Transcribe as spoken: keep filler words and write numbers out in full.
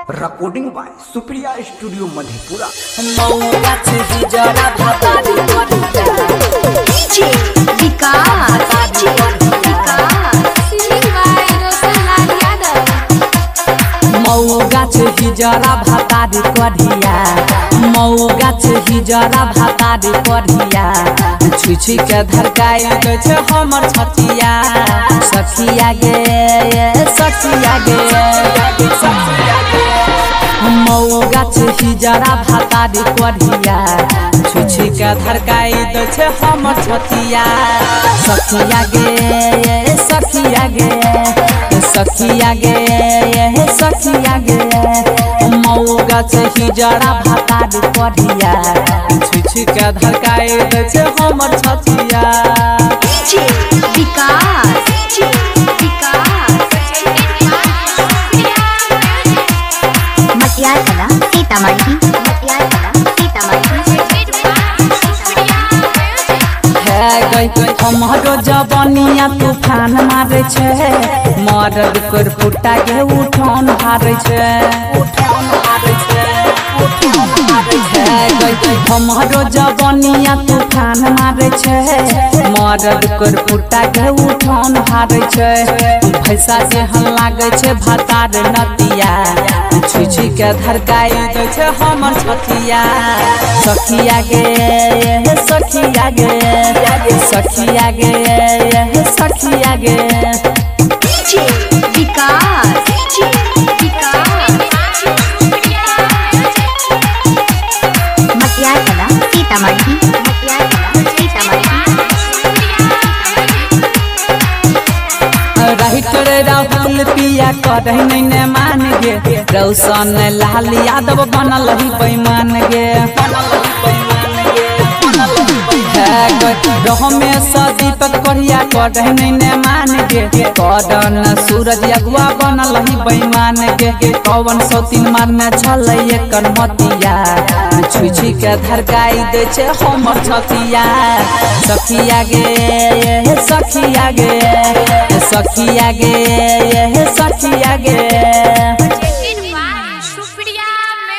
Recording by Supriya studio Madhepura. मौका से जरा भाता दे DJ Vikas Vikas singing by Roshanlal Yadav. मौका से जरा भाता दे कढ़िया मौका से जरा भाता दे कढ़िया छुई छुई के धरकाई दे छे हमर छतिया सखिया गे सखिया गे मौगा से जरा भाता दे कढ़िया छुई छुई के धरकाई दे छे हमर छतिया सखिया गे सखिया गे सखिया गे सखिया गे मौगा से जरा भाता दे कढ़िया छुई छुई के धरकाई दे छे हमर छतिया। डीजे विकास मटियार कला सीतामढ़ी मटियार कला सीतामढ़ी है गई हमारो जवानिया तूफान मारे छे मरद कर फुटा के उठान हारे छे उठान हारे छे उठान हारे छे गई हमारो जवानिया तूफान मारे छे मरद कर फुटा के उठान हारे छे भैसा जे हन लागे छे भातार नतिया छुई छुई के धरकाई दे छे हमर छतिया सखिया गे सखिया गे सखिया गे सखिया गे। डीजे विकास मटियार कला सीतामढ़ी मटियार कला सीतामढ़ी राइटर राहुल पिया करे नहीं मान गे रौशन लाल यादव बनल ही बेईमान गे रमेश दीपक कढ़िया करे नहीं मान गे करण सूरज अगुआ बनल ही बेईमान गे कौन सौतीन मारने छल एकर मतिया छुई छुई के धरकाई दे छे हमर छतिया सखिया गे सखिया गे सखिया गे सखिया गे।